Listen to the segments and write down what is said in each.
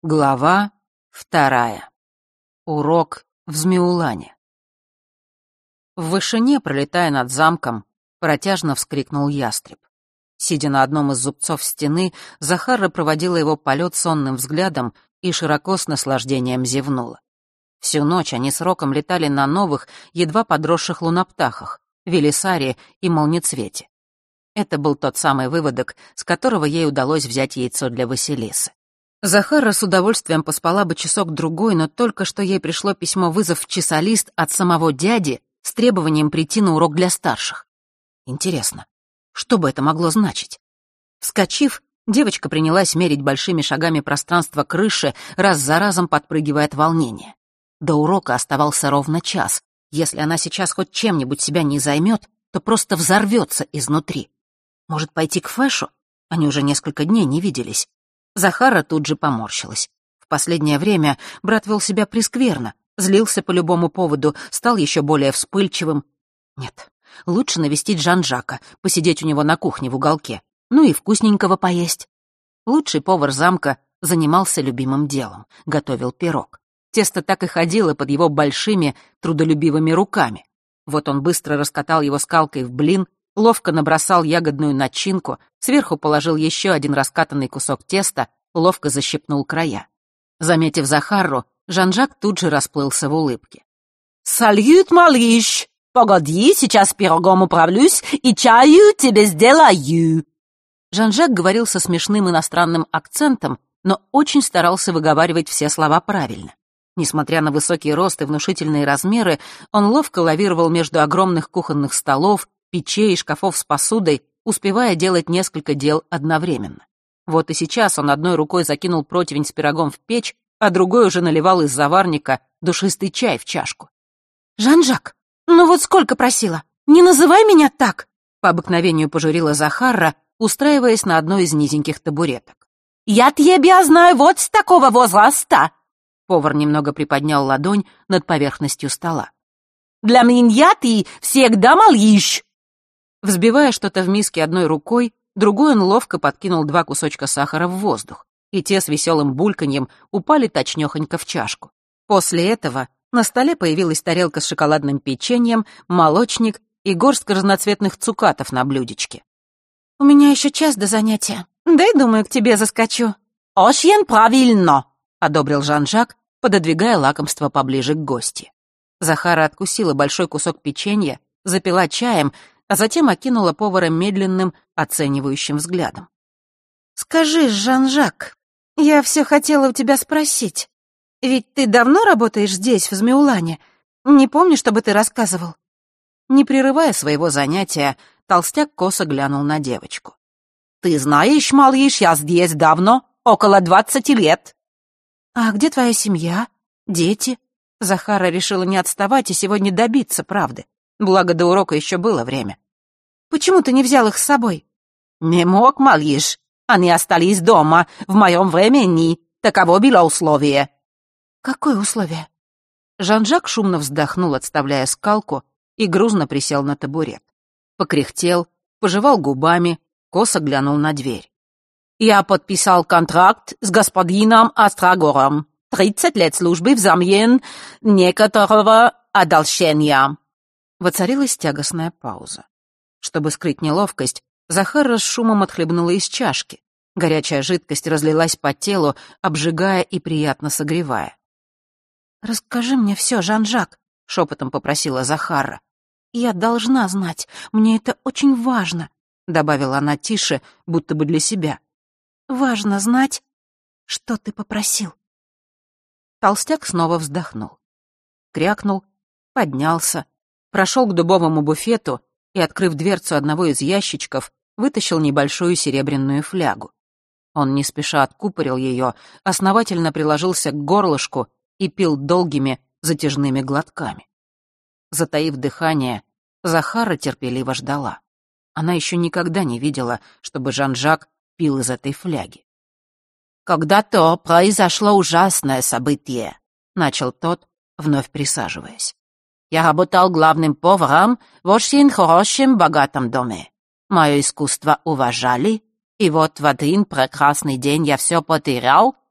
Глава 2. Урок в Змеулане. В вышине, пролетая над замком, протяжно вскрикнул ястреб. Сидя на одном из зубцов стены, Захара проводила его полет сонным взглядом и широко с наслаждением зевнула. Всю ночь они с Роком летали на новых, едва подросших луноптахах, Велисаре и Молнецвете. Это был тот самый выводок, с которого ей удалось взять яйцо для Василисы. Захара с удовольствием поспала бы часок-другой, но только что ей пришло письмо-вызов в часолист от самого дяди с требованием прийти на урок для старших. Интересно, что бы это могло значить? Вскочив, девочка принялась мерить большими шагами пространство крыши, раз за разом подпрыгивая от волнения. До урока оставался ровно час. Если она сейчас хоть чем-нибудь себя не займет, то просто взорвется изнутри. Может, пойти к Фэшу? Они уже несколько дней не виделись. Захара тут же поморщилась. В последнее время брат вел себя прескверно, злился по любому поводу, стал еще более вспыльчивым. Нет, лучше навестить Жан-Жака, посидеть у него на кухне в уголке, ну и вкусненького поесть. Лучший повар замка занимался любимым делом, готовил пирог. Тесто так и ходило под его большими, трудолюбивыми руками. Вот он быстро раскатал его скалкой в блин, ловко набросал ягодную начинку, сверху положил еще один раскатанный кусок теста, ловко защипнул края. Заметив Захару, Жан-Жак тут же расплылся в улыбке. «Салют, малыш! Погоди, сейчас с пирогом управлюсь и чаю тебе сделаю!» Жан-Жак говорил со смешным иностранным акцентом, но очень старался выговаривать все слова правильно. Несмотря на высокий рост и внушительные размеры, он ловко лавировал между огромных кухонных столов, печей и шкафов с посудой, успевая делать несколько дел одновременно. Вот и сейчас он одной рукой закинул противень с пирогом в печь, а другой уже наливал из заварника душистый чай в чашку. «Жан-Жак, ну вот сколько просила! Не называй меня так!» По обыкновению пожурила Захара, устраиваясь на одной из низеньких табуреток. «Я тебя знаю вот с такого возраста!» Повар немного приподнял ладонь над поверхностью стола. «Для меня ты всегда малыш!» Взбивая что-то в миске одной рукой, другой он ловко подкинул 2 кусочка сахара в воздух, и те с веселым бульканьем упали точнёхонько в чашку. После этого на столе появилась тарелка с шоколадным печеньем, молочник и горстка разноцветных цукатов на блюдечке. «У меня еще час до занятия. Дай, думаю, к тебе заскочу». «Очень правильно», — одобрил Жан-Жак, пододвигая лакомство поближе к гости. Захара откусила большой кусок печенья, запила чаем, а затем окинула повара медленным, оценивающим взглядом. «Скажи, Жан-Жак, я все хотела у тебя спросить. Ведь ты давно работаешь здесь, в Змеулане? Не помню, чтобы ты рассказывал». Не прерывая своего занятия, толстяк косо глянул на девочку. «Ты знаешь, малыш, я здесь давно, около 20 лет». «А где твоя семья? Дети?» Захара решила не отставать и сегодня добиться правды. Благо, до урока еще было время. «Почему ты не взял их с собой?» «Не мог, малыш. Они остались дома. В моем времени таково было условие». «Какое условие?» Жан-Жак шумно вздохнул, отставляя скалку, и грузно присел на табурет. Покряхтел, пожевал губами, косо глянул на дверь. «Я подписал контракт с господином Острогором. 30 лет службы взамен некоторого одолжения». Воцарилась тягостная пауза. Чтобы скрыть неловкость, Захара с шумом отхлебнула из чашки. Горячая жидкость разлилась по телу, обжигая и приятно согревая. «Расскажи мне все, Жан-Жак», — шепотом попросила Захара. «Я должна знать, мне это очень важно», — добавила она тише, будто бы для себя. «Важно знать, что ты попросил». Толстяк снова вздохнул. Крякнул, поднялся, прошел к дубовому буфету и, открыв дверцу одного из ящичков, вытащил небольшую серебряную флягу. Он не спеша откупорил ее, основательно приложился к горлышку и пил долгими, затяжными глотками. Затаив дыхание, Захара терпеливо ждала. Она еще никогда не видела, чтобы Жан-Жак пил из этой фляги. «Когда-то произошло ужасное событие», — начал тот, вновь присаживаясь. «Я работал главным поваром в очень хорошем, богатом доме. Мое искусство уважали, и вот в один прекрасный день я все потерял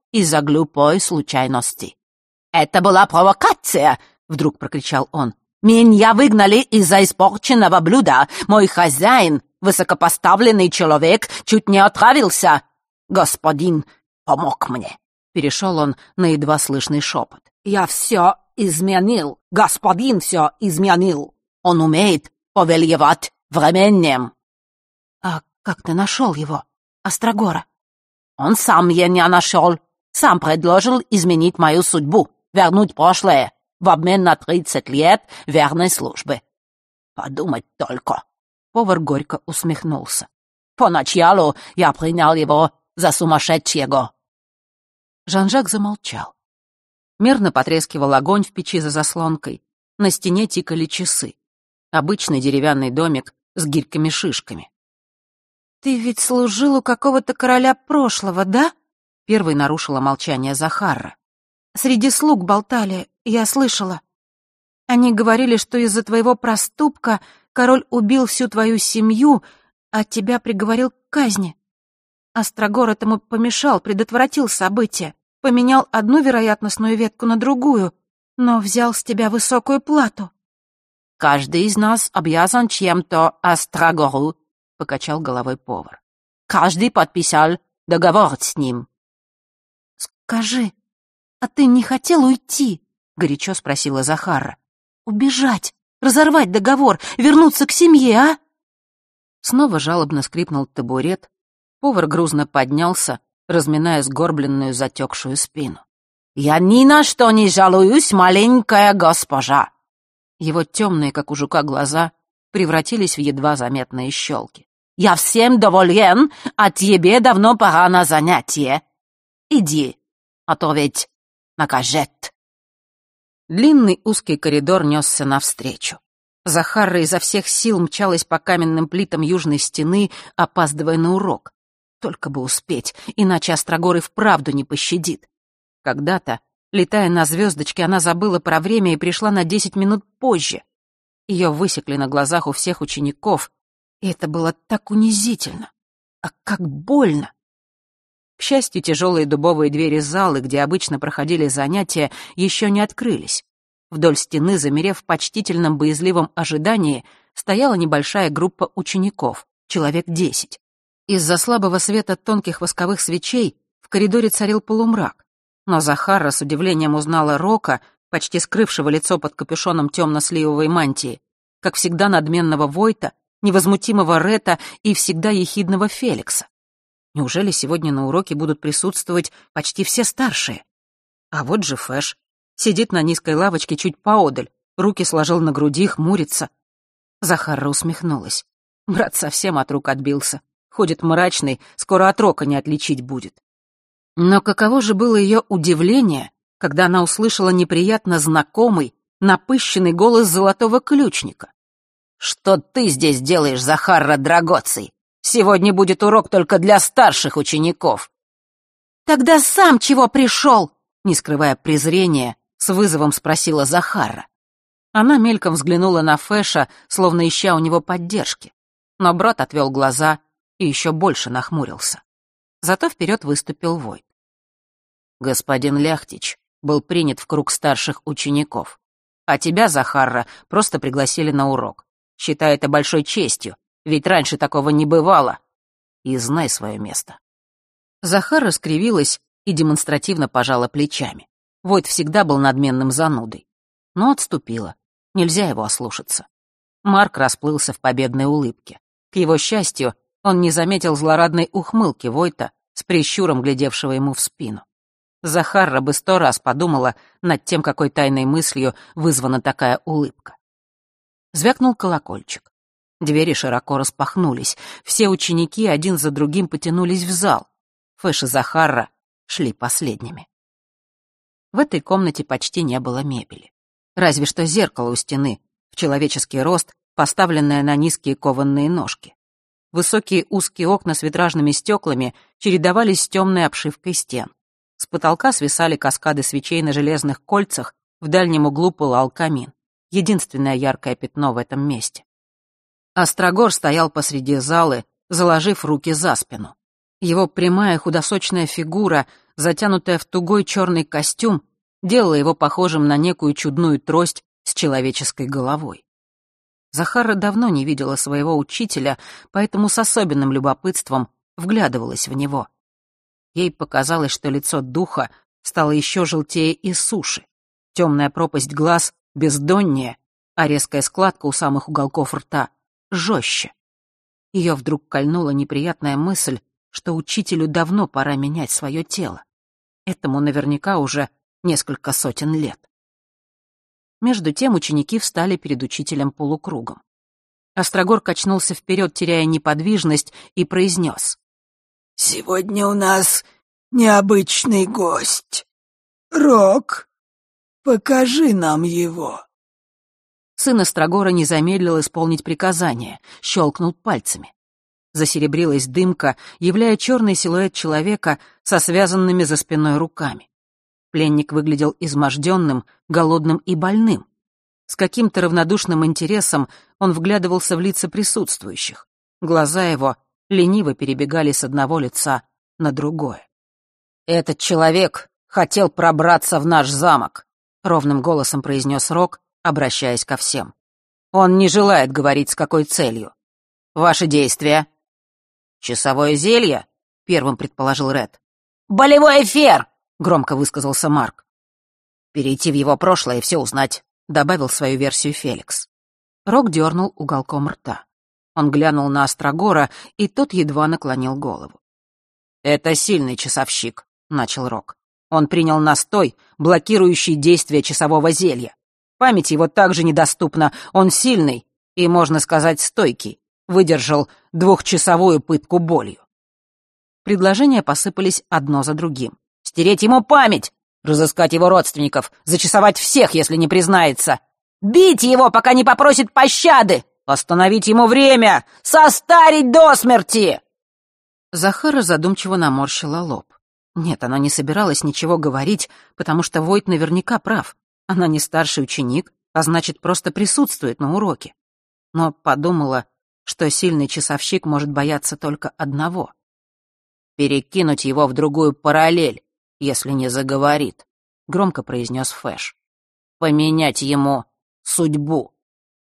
из-за глупой случайности. «Это была провокация!» — вдруг прокричал он. «Меня выгнали из-за испорченного блюда. Мой хозяин, высокопоставленный человек, чуть не отравился. Господин помог мне». Перешел он на едва слышный шепот. «Я все изменил. Господин все изменил. Он умеет повелевать временем». «А как ты нашел его, Острогора?» «Он сам меня нашел. Сам предложил изменить мою судьбу, вернуть прошлое, в обмен на 30 лет верной службы. Подумать только». Повар горько усмехнулся. «Поначалу я принял его за сумасшедшего». Жан-Жак замолчал. Мерно потрескивал огонь в печи за заслонкой. На стене тикали часы. Обычный деревянный домик с гирьками-шишками. «Ты ведь служил у какого-то короля прошлого, да?» Первой нарушила молчание Захарра. «Среди слуг болтали, я слышала. Они говорили, что из-за твоего проступка король убил всю твою семью, а тебя приговорил к казни. Острогор этому помешал, предотвратил события, поменял одну вероятностную ветку на другую, но взял с тебя высокую плату». «Каждый из нас обязан чем-то Острогору», — покачал головой повар. «Каждый подписал договор с ним». «Скажи, а ты не хотел уйти?» — горячо спросила Захарра. «Убежать, разорвать договор, вернуться к семье, а?» Снова жалобно скрипнул табурет. Повар грузно поднялся, разминая сгорбленную затекшую спину. «Я ни на что не жалуюсь, маленькая госпожа!» Его темные, как у жука, глаза превратились в едва заметные щелки. «Я всем доволен, а тебе давно пора на занятие. Иди, а то ведь накажет». Длинный узкий коридор несся навстречу. Захарра изо всех сил мчалась по каменным плитам южной стены, опаздывая на урок. Только бы успеть, иначе Острогор и вправду не пощадит. Когда-то, летая на звездочке, она забыла про время и пришла на 10 минут позже. Ее высекли на глазах у всех учеников, и это было так унизительно. А как больно! К счастью, тяжелые дубовые двери залы, где обычно проходили занятия, еще не открылись. Вдоль стены, замерев в почтительном боязливом ожидании, стояла небольшая группа учеников, человек 10. Из-за слабого света тонких восковых свечей в коридоре царил полумрак. Но Захарра с удивлением узнала Рока, почти скрывшего лицо под капюшоном темно-сливовой мантии, как всегда надменного Войта, невозмутимого Рета и всегда ехидного Феликса. Неужели сегодня на уроке будут присутствовать почти все старшие? А вот же Фэш. Сидит на низкой лавочке чуть поодаль, руки сложил на груди, хмурится. Захарра усмехнулась. Брат совсем от рук отбился. Ходит мрачный, скоро от Рока не отличить будет. Но каково же было ее удивление, когда она услышала неприятно знакомый, напыщенный голос золотого ключника. «Что ты здесь делаешь, Захарра Драгоций? Сегодня будет урок только для старших учеников». «Тогда сам чего пришел?» Не скрывая презрения, с вызовом спросила Захарра. Она мельком взглянула на Фэша, словно ища у него поддержки. Но брат отвел глаза и еще больше нахмурился. Зато вперед выступил Войт. «Господин Ляхтич был принят в круг старших учеников. А тебя, Захарра, просто пригласили на урок. Считай это большой честью, ведь раньше такого не бывало. И знай свое место». Захарра скривилась и демонстративно пожала плечами. Войт всегда был надменным занудой. Но отступила. Нельзя его ослушаться. Марк расплылся в победной улыбке. К его счастью, он не заметил злорадной ухмылки Войта, с прищуром глядевшего ему в спину. Захарра бы 100 раз подумала над тем, какой тайной мыслью вызвана такая улыбка. Звякнул колокольчик. Двери широко распахнулись. Все ученики один за другим потянулись в зал. Фэш и Захарра шли последними. В этой комнате почти не было мебели. Разве что зеркало у стены, в человеческий рост, поставленное на низкие кованные ножки. Высокие узкие окна с витражными стеклами чередовались с темной обшивкой стен. С потолка свисали каскады свечей на железных кольцах, в дальнем углу пылал камин. Единственное яркое пятно в этом месте. Острогор стоял посреди залы, заложив руки за спину. Его прямая худосочная фигура затянутая в тугой черный костюм, делала его похожим на некую чудную трость с человеческой головой. Захара давно не видела своего учителя, поэтому с особенным любопытством вглядывалась в него. Ей показалось, что лицо духа стало еще желтее и суше, темная пропасть глаз бездоннее, а резкая складка у самых уголков рта жестче. Ее вдруг кольнула неприятная мысль, что учителю давно пора менять свое тело. Этому наверняка уже несколько сотен лет. Между тем ученики встали перед учителем полукругом. Острогор качнулся вперед, теряя неподвижность, и произнес: «Сегодня у нас необычный гость. Рок, покажи нам его». Сын Острогора не замедлил исполнить приказание, щелкнул пальцами. Засеребрилась дымка, являя черный силуэт человека со связанными за спиной руками. Пленник выглядел изможденным, голодным и больным. С каким-то равнодушным интересом он вглядывался в лица присутствующих. Глаза его лениво перебегали с одного лица на другое. «Этот человек хотел пробраться в наш замок», — ровным голосом произнес Рок, обращаясь ко всем. «Он не желает говорить, с какой целью. Ваши действия?» «Часовое зелье?» — первым предположил Ред. «Болевой эфир!» — громко высказался Марк. «Перейти в его прошлое и все узнать», — добавил свою версию Феликс. Рок дернул уголком рта. Он глянул на Острогора, и тот едва наклонил голову. «Это сильный часовщик», — начал Рок. «Он принял настой, блокирующий действие часового зелья. Память его также недоступна, он сильный и, можно сказать, стойкий, выдержал 2-часовую пытку болью». Предложения посыпались одно за другим. «Стереть ему память! Разыскать его родственников! Зачасовать всех, если не признается! «Бить его, пока не попросит пощады!» Остановить ему время! «Состарить до смерти!» Захара задумчиво наморщила лоб. Нет, она не собиралась ничего говорить, потому что Войт наверняка прав. Она не старший ученик, а значит, просто присутствует на уроке. Но подумала, что сильный часовщик может бояться только одного — перекинуть его в другую параллель, если не заговорит, — громко произнес Фэш. Поменять ему судьбу.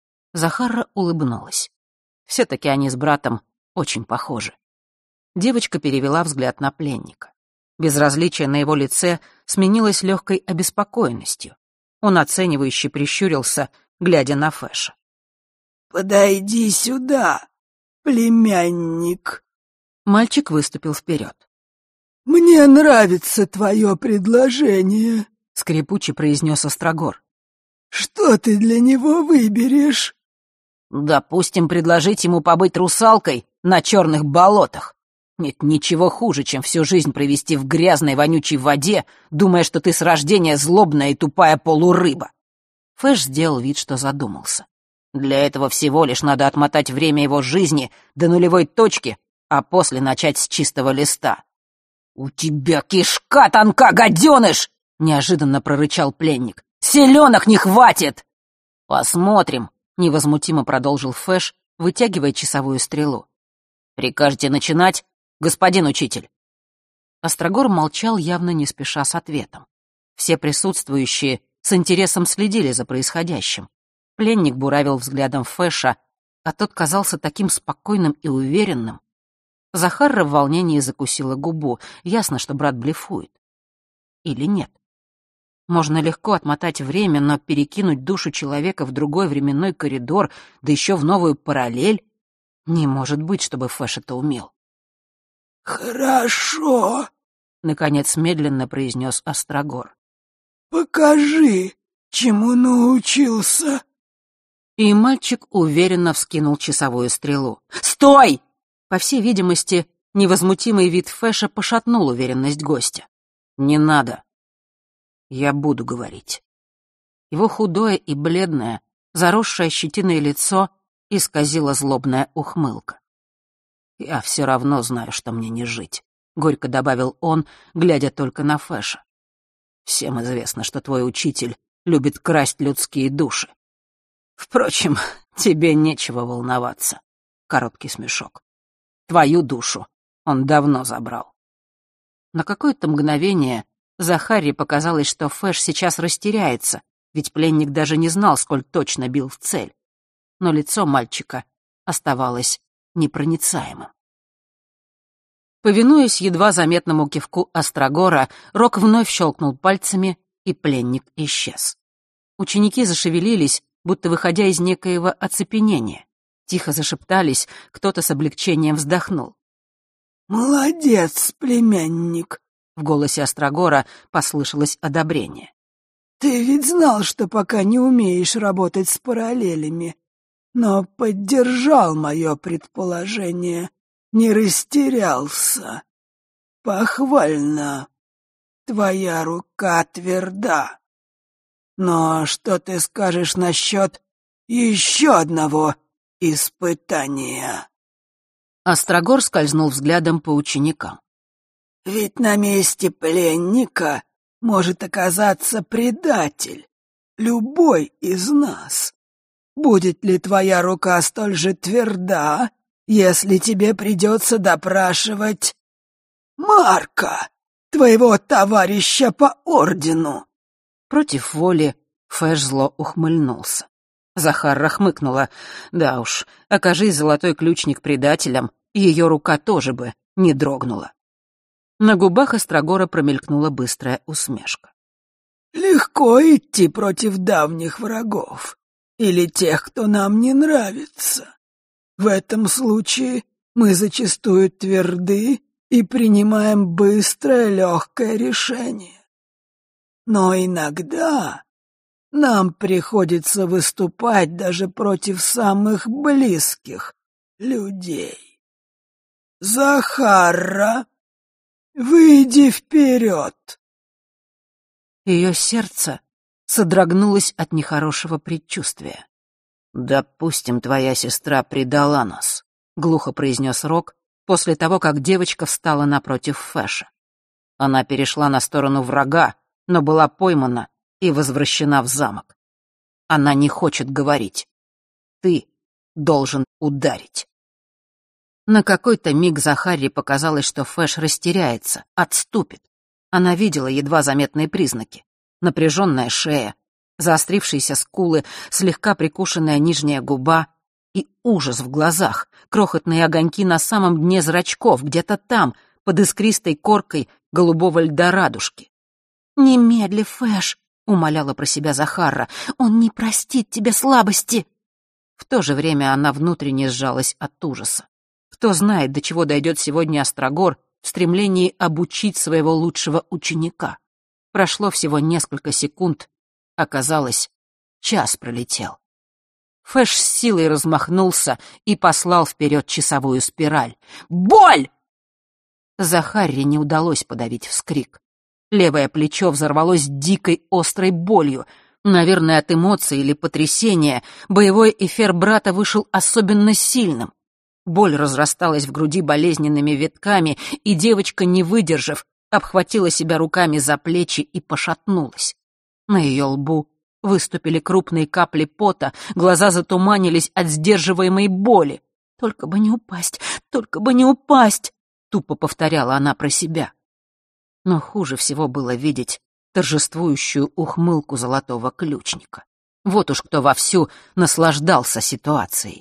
Захара улыбнулась. Все-таки они с братом очень похожи. Девочка перевела взгляд на пленника. Безразличие на его лице сменилось легкой обеспокоенностью. Он оценивающе прищурился, глядя на Фэша. «Подойди сюда, племянник». Мальчик выступил вперед. «Мне нравится твое предложение», — скрипуче произнес Острогор. «Что ты для него выберешь?» «Допустим, предложить ему побыть русалкой на черных болотах. Нет ничего хуже, чем всю жизнь провести в грязной вонючей воде, думая, что ты с рождения злобная и тупая полурыба». Фэш сделал вид, что задумался. Для этого всего лишь надо отмотать время его жизни до нулевой точки, а после начать с чистого листа. «У тебя кишка тонка, гаденыш!» — неожиданно прорычал пленник. «Селенок не хватит!» «Посмотрим», — невозмутимо продолжил Фэш, вытягивая часовую стрелу. «Прикажете начинать, господин учитель?» Острогор молчал, явно не спеша с ответом. Все присутствующие с интересом следили за происходящим. Пленник буравил взглядом Фэша, а тот казался таким спокойным и уверенным. Захара в волнении закусила губу. Ясно, что брат блефует. Или нет? Можно легко отмотать время, но перекинуть душу человека в другой временной коридор, да еще в новую параллель, не может быть, чтобы Фэш это умел. «Хорошо», — наконец медленно произнес Острогор. «Покажи, чему научился». И мальчик уверенно вскинул часовую стрелу. «Стой!» По всей видимости, невозмутимый вид Фэша пошатнул уверенность гостя. «Не надо. Я буду говорить». Его худое и бледное, заросшее щетиной лицо исказила злобная ухмылка. «Я все равно знаю, что мне не жить», — горько добавил он, глядя только на Фэша. «Всем известно, что твой учитель любит красть людские души. Впрочем, тебе нечего волноваться». Короткий смешок. «Твою душу он давно забрал». На какое-то мгновение Захарии показалось, что Фэш сейчас растеряется, ведь пленник даже не знал, сколь точно бил в цель. Но лицо мальчика оставалось непроницаемым. Повинуясь едва заметному кивку Острогора, Рок вновь щелкнул пальцами, и пленник исчез. Ученики зашевелились, будто выходя из некоего оцепенения. Тихо зашептались, кто-то с облегчением вздохнул. «Молодец, племянник!» — В голосе Острогора послышалось одобрение. «Ты ведь знал, что пока не умеешь работать с параллелями, но поддержал мое предположение, не растерялся. Похвально. Твоя рука тверда. Но что ты скажешь насчет еще одного испытания?» Острогор скользнул взглядом по ученикам. «Ведь на месте пленника может оказаться предатель, любой из нас. Будет ли твоя рука столь же тверда, если тебе придется допрашивать Марка, твоего товарища по ордену?» Против воли Фэш зло ухмыльнулся. Захарра хмыкнула. Да уж, окажись золотой ключник предателем, ее рука тоже бы не дрогнула. На губах Острогора промелькнула быстрая усмешка. «Легко идти против давних врагов или тех, кто нам не нравится. В этом случае мы зачастую тверды и принимаем быстрое, легкое решение. Но иногда нам приходится выступать даже против самых близких людей. Захарра, выйди вперед!» Ее сердце содрогнулось от нехорошего предчувствия. «Допустим, твоя сестра предала нас», — глухо произнес Рок после того, как девочка встала напротив Фэша. Она перешла на сторону врага, но была поймана и возвращена в замок. Она не хочет говорить. Ты должен ударить. На какой-то миг Захарии показалось, что Фэш растеряется, отступит. Она видела едва заметные признаки. Напряженная шея, заострившиеся скулы, слегка прикушенная нижняя губа и ужас в глазах, крохотные огоньки на самом дне зрачков, где-то там, под искристой коркой голубого льда радужки. «Немедли, Фэш», — умоляла про себя Захарра, — «он не простит тебе слабости». В то же время она внутренне сжалась от ужаса. Кто знает, до чего дойдет сегодня Острогор в стремлении обучить своего лучшего ученика. Прошло всего несколько секунд, оказалось, час пролетел. Фэш с силой размахнулся и послал вперед часовую спираль. «Боль!» Захарре не удалось подавить вскрик. Левое плечо взорвалось дикой острой болью. Наверное, от эмоций или потрясения боевой эфир брата вышел особенно сильным. Боль разрасталась в груди болезненными витками, и девочка, не выдержав, обхватила себя руками за плечи и пошатнулась. На ее лбу выступили крупные капли пота, глаза затуманились от сдерживаемой боли. «Только бы не упасть, только бы не упасть!» — тупо повторяла она про себя. Но хуже всего было видеть торжествующую ухмылку золотого ключника. Вот уж кто вовсю наслаждался ситуацией.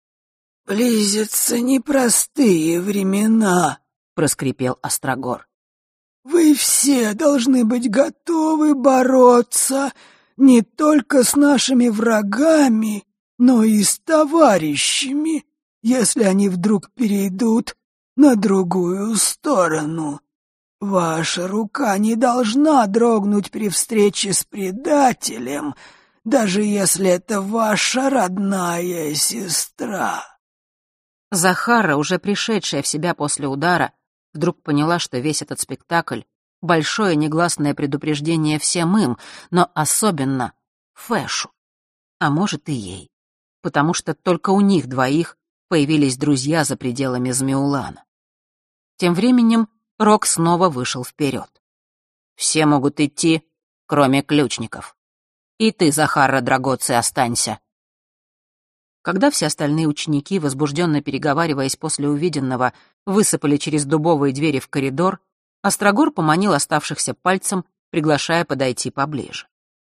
«Близятся непростые времена», — проскрипел Острогор. «Вы все должны быть готовы бороться не только с нашими врагами, но и с товарищами, если они вдруг перейдут на другую сторону. Ваша рука не должна дрогнуть при встрече с предателем, даже если это ваша родная сестра». Захарра, уже пришедшая в себя после удара, вдруг поняла, что весь этот спектакль — большое негласное предупреждение всем им, но особенно Фэшу, а может и ей, потому что только у них двоих появились друзья за пределами Змеулана. Тем временем Рок снова вышел вперед. «Все могут идти, кроме ключников. И ты, Захарра Драгоци, останься». Когда все остальные ученики, возбужденно переговариваясь после увиденного, высыпали через дубовые двери в коридор, Острогор поманил оставшихся пальцем, приглашая подойти поближе.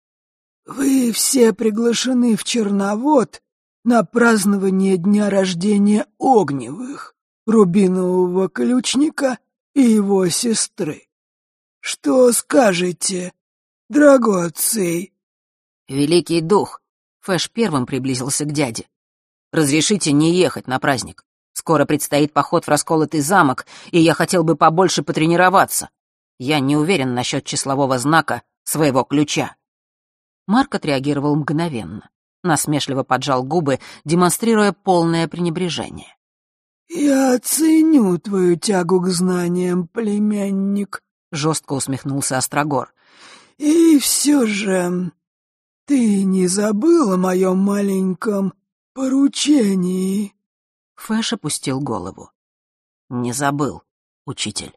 «Вы все приглашены в Черновод на празднование дня рождения Огневых, рубинового ключника и его сестры. Что скажете, Драгоций?» «Великий дух!» — Фэш первым приблизился к дяде. «Разрешите не ехать на праздник. Скоро предстоит поход в расколотый замок, и я хотел бы побольше потренироваться. Я не уверен насчет числового знака своего ключа». Марк отреагировал мгновенно. Насмешливо поджал губы, демонстрируя полное пренебрежение. «Я ценю твою тягу к знаниям, племянник», — жестко усмехнулся Острогор. «И все же ты не забыл о моем маленьком поручении?» Фэш опустил голову. «Не забыл, учитель».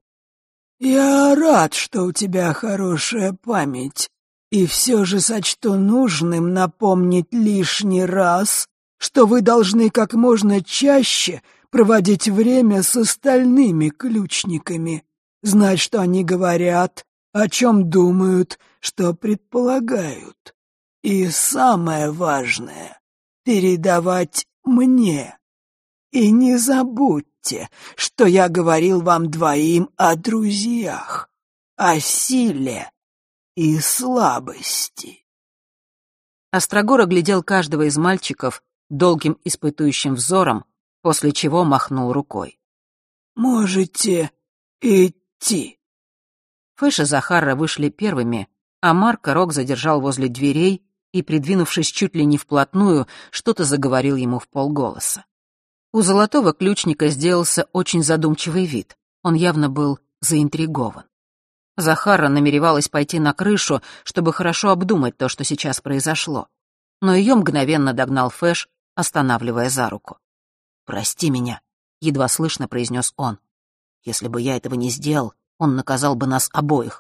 «Я рад, что у тебя хорошая память, и все же сочту нужным напомнить лишний раз, что вы должны как можно чаще проводить время с остальными ключниками, знать, что они говорят, о чем думают, что предполагают. И самое важное — передавать мне. И не забудьте, что я говорил вам двоим о друзьях, о силе и слабости». Острогор оглядел каждого из мальчиков долгим испытующим взором, после чего махнул рукой. «Можете идти». Фэш и Захарра вышли первыми, а Марк Рок задержал возле дверей и, придвинувшись чуть ли не вплотную, что-то заговорил ему вполголоса. У золотого ключника сделался очень задумчивый вид. Он явно был заинтригован. Захарра намеревалась пойти на крышу, чтобы хорошо обдумать то, что сейчас произошло. Но ее мгновенно догнал Фэш, останавливая за руку. «Прости меня», — едва слышно произнес он. «Если бы я этого не сделал, он наказал бы нас обоих».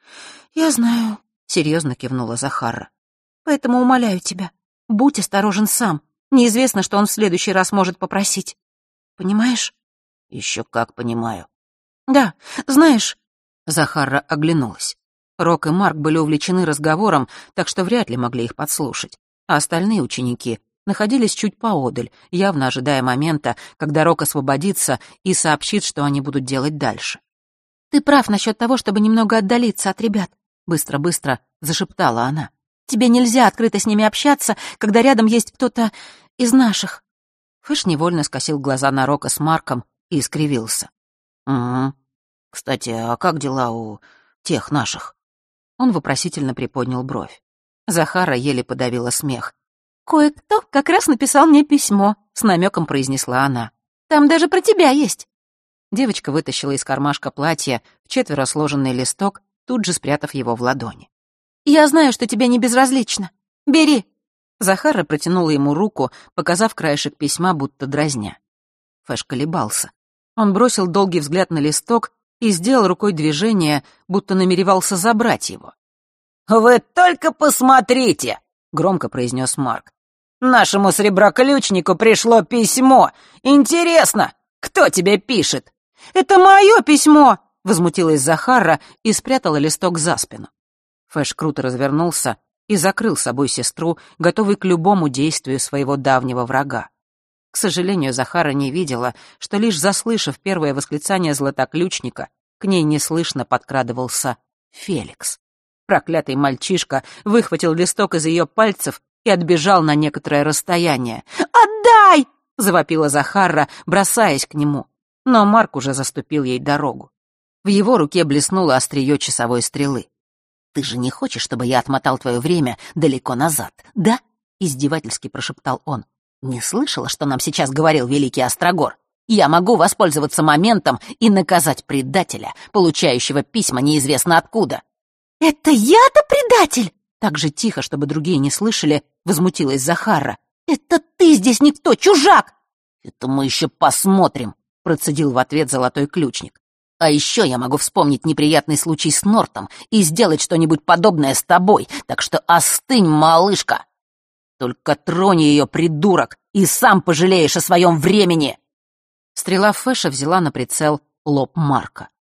«Я знаю», — серьезно кивнула Захарра. «Поэтому умоляю тебя, будь осторожен сам. Неизвестно, что он в следующий раз может попросить. Понимаешь?» «Еще как понимаю». «Да, знаешь...» Захарра оглянулась. Рок и Марк были увлечены разговором, так что вряд ли могли их подслушать, а остальные ученики находились чуть поодаль, явно ожидая момента, когда Рок освободится и сообщит, что они будут делать дальше. «Ты прав насчет того, чтобы немного отдалиться от ребят», — быстро-быстро зашептала она. «Тебе нельзя открыто с ними общаться, когда рядом есть кто-то из наших». Фэш невольно скосил глаза на Рока с Марком и искривился. «Угу. Кстати, а как дела у тех наших?» Он вопросительно приподнял бровь. Захарра еле подавила смех. «Кое-кто как раз написал мне письмо», — с намеком произнесла она. «Там даже про тебя есть». Девочка вытащила из кармашка платья вчетверо сложенный листок, тут же спрятав его в ладони. «Я знаю, что тебе не безразлично. Бери». Захарра протянула ему руку, показав краешек письма, будто дразня. Фэш колебался. Он бросил долгий взгляд на листок и сделал рукой движение, будто намеревался забрать его. «Вы только посмотрите!» — громко произнес Марк. «Нашему среброключнику пришло письмо. Интересно, кто тебе пишет?» «Это мое письмо!» — возмутилась Захарра и спрятала листок за спину. Фэш круто развернулся и закрыл собой сестру, готовый к любому действию своего давнего врага. К сожалению, Захарра не видела, что лишь заслышав первое восклицание златоключника, к ней неслышно подкрадывался Феликс. Проклятый мальчишка выхватил листок из ее пальцев и отбежал на некоторое расстояние. «Отдай!» — завопила Захарра, бросаясь к нему. Но Марк уже заступил ей дорогу. В его руке блеснуло острие часовой стрелы. «Ты же не хочешь, чтобы я отмотал твое время далеко назад, да?» — издевательски прошептал он. «Не слышала, что нам сейчас говорил великий Острогор? Я могу воспользоваться моментом и наказать предателя, получающего письма неизвестно откуда». «Это я-то предатель?» Так же тихо, чтобы другие не слышали, возмутилась Захарра. «Это ты здесь никто, чужак!» «Это мы еще посмотрим», — процедил в ответ золотой ключник. «А еще я могу вспомнить неприятный случай с Нортом и сделать что-нибудь подобное с тобой, так что остынь, малышка. Только тронь ее, придурок, и сам пожалеешь о своем времени». Стрела Фэша взяла на прицел лоб Марка.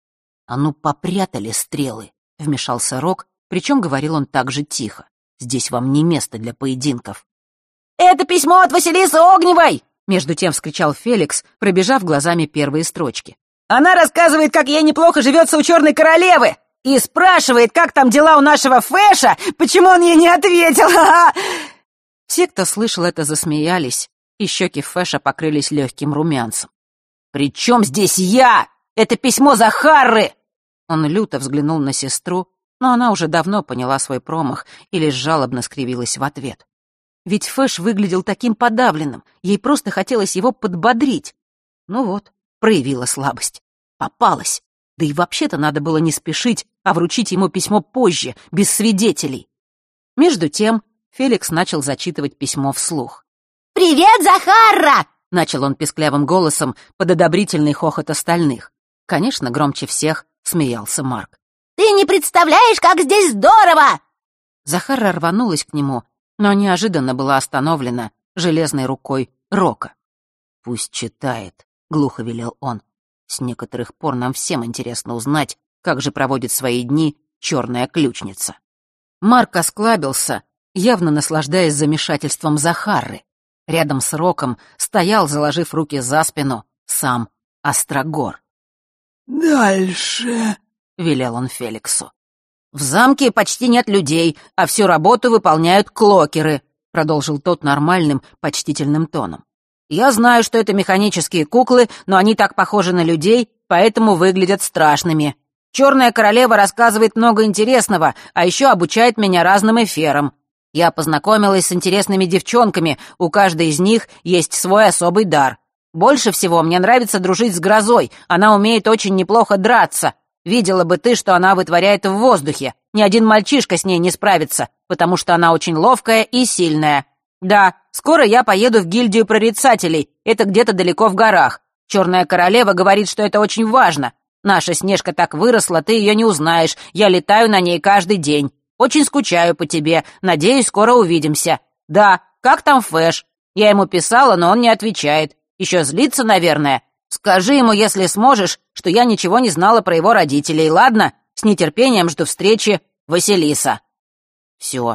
«А ну, попрятали стрелы», — вмешался Рок, причем говорил он так же тихо. «Здесь вам не место для поединков». «Это письмо от Василисы Огневой!» Между тем вскричал Феликс, пробежав глазами первые строчки. «Она рассказывает, как ей неплохо живется у Черной Королевы, и спрашивает, как там дела у нашего Фэша, почему он ей не ответил. Все, кто слышал это, засмеялись, и щеки Фэша покрылись легким румянцем. «При чем здесь я? Это письмо Захары!» Он люто взглянул на сестру, но она уже давно поняла свой промах и лишь жалобно скривилась в ответ. Ведь Фэш выглядел таким подавленным, ей просто хотелось его подбодрить. Ну вот, проявила слабость. Попалась. Да и вообще-то надо было не спешить, а вручить ему письмо позже, без свидетелей. Между тем Феликс начал зачитывать письмо вслух. «Привет, Захара!» — начал он писклявым голосом под одобрительный хохот остальных. Конечно, громче всех смеялся Марк. «Ты не представляешь, как здесь здорово!» Захара рванулась к нему, но неожиданно была остановлена железной рукой Рока. «Пусть читает», — глухо велел он. «С некоторых пор нам всем интересно узнать, как же проводит свои дни черная ключница». Марк осклабился, явно наслаждаясь замешательством Захары. Рядом с Роком стоял, заложив руки за спину, сам Острогор. «Дальше», — велел он Феликсу. «В замке почти нет людей, а всю работу выполняют клокеры», — продолжил тот нормальным, почтительным тоном. «Я знаю, что это механические куклы, но они так похожи на людей, поэтому выглядят страшными. Черная королева рассказывает много интересного, а еще обучает меня разным эфирам. Я познакомилась с интересными девчонками, у каждой из них есть свой особый дар. Больше всего мне нравится дружить с Грозой, она умеет очень неплохо драться. Видела бы ты, что она вытворяет в воздухе. Ни один мальчишка с ней не справится, потому что она очень ловкая и сильная. Да, скоро я поеду в гильдию прорицателей, это где-то далеко в горах. Черная королева говорит, что это очень важно. Наша Снежка так выросла, ты ее не узнаешь, я летаю на ней каждый день. Очень скучаю по тебе, надеюсь, скоро увидимся. Да, как там Фэш? Я ему писала, но он не отвечает. Еще злится, наверное. Скажи ему, если сможешь, что я ничего не знала про его родителей, ладно? С нетерпением жду встречи, Василиса». Все.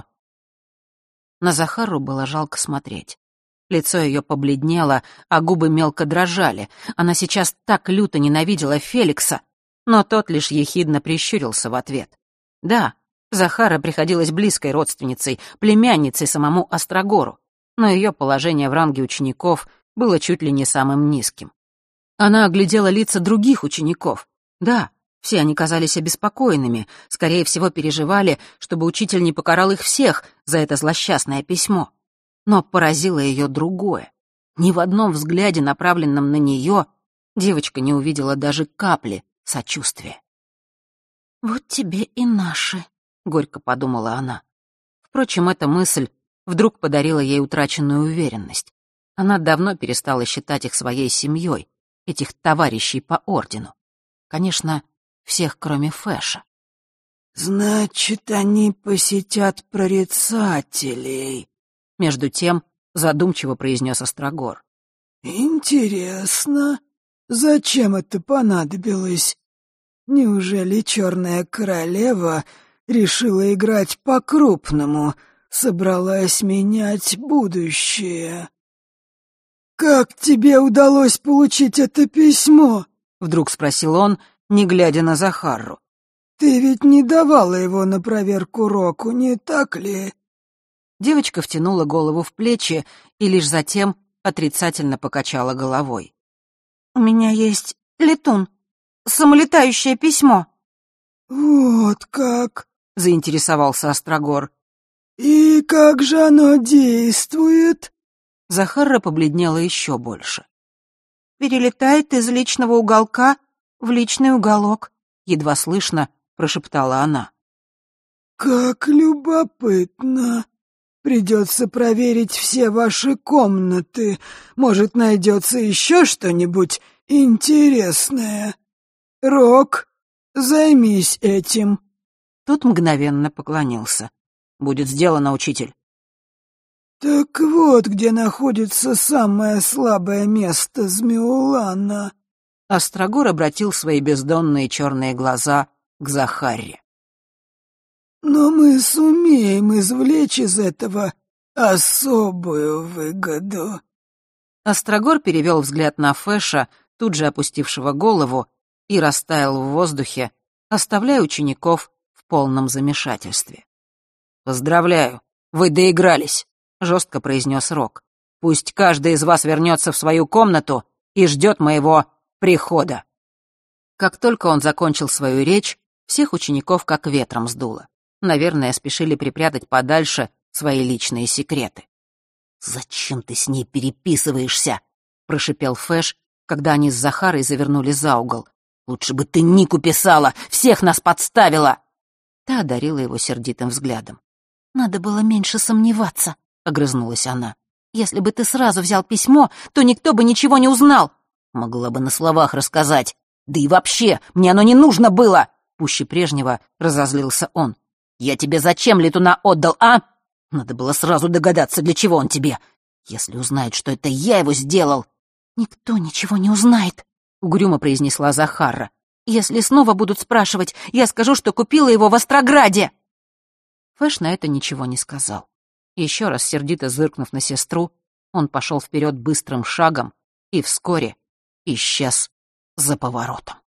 На Захару было жалко смотреть. Лицо ее побледнело, а губы мелко дрожали. Она сейчас так люто ненавидела Феликса, но тот лишь ехидно прищурился в ответ. Да, Захара приходилась близкой родственницей, племянницей самому Острогору, но ее положение в ранге учеников было чуть ли не самым низким. Она оглядела лица других учеников. Да, все они казались обеспокоенными, скорее всего, переживали, чтобы учитель не покарал их всех за это злосчастное письмо. Но поразило ее другое. Ни в одном взгляде, направленном на нее, девочка не увидела даже капли сочувствия. «Вот тебе и наши», — горько подумала она. Впрочем, эта мысль вдруг подарила ей утраченную уверенность. Она давно перестала считать их своей семьей, этих товарищей по ордену. Конечно, всех, кроме Фэша. «Значит, они посетят прорицателей», — между тем задумчиво произнес Острогор. «Интересно, зачем это понадобилось? Неужели Черная Королева решила играть по-крупному, собралась менять будущее? Как тебе удалось получить это письмо?» — вдруг спросил он, не глядя на Захару. «Ты ведь не давала его на проверку Року, не так ли?» Девочка втянула голову в плечи и лишь затем отрицательно покачала головой. «У меня есть летун, самолетающее письмо». «Вот как?» — заинтересовался Острогор. «И как же оно действует?» Захара побледнела еще больше. «Перелетает из личного уголка в личный уголок», — едва слышно прошептала она. «Как любопытно. Придется проверить все ваши комнаты. Может, найдется еще что-нибудь интересное. Рок, займись этим». Тот мгновенно поклонился. «Будет сделано, учитель». «Так вот, где находится самое слабое место Змеулана. Острогор обратил свои бездонные черные глаза к Захарре. «Но мы сумеем извлечь из этого особую выгоду». Острогор перевел взгляд на Фэша, тут же опустившего голову, и растаял в воздухе, оставляя учеников в полном замешательстве. «Поздравляю, вы доигрались», — жестко произнес Рок. «Пусть каждый из вас вернется в свою комнату и ждет моего прихода». Как только он закончил свою речь, всех учеников как ветром сдуло. Наверное, спешили припрятать подальше свои личные секреты. «Зачем ты с ней переписываешься?» — прошипел Фэш, когда они с Захарой завернули за угол. «Лучше бы ты Нику писала, всех нас подставила!» Та одарила его сердитым взглядом. «Надо было меньше сомневаться», — огрызнулась она. «Если бы ты сразу взял письмо, то никто бы ничего не узнал». «Могла бы на словах рассказать. Да и вообще, мне оно не нужно было!» Пуще прежнего разозлился он. «Я тебе зачем летуна отдал, а? Надо было сразу догадаться, для чего он тебе. Если узнает, что это я его сделал...» «Никто ничего не узнает», — угрюмо произнесла Захарра. «Если снова будут спрашивать, я скажу, что купила его в Острограде». Фэш на это ничего не сказал. Еще раз сердито зыркнув на сестру, он пошел вперед быстрым шагом и вскоре исчез за поворотом.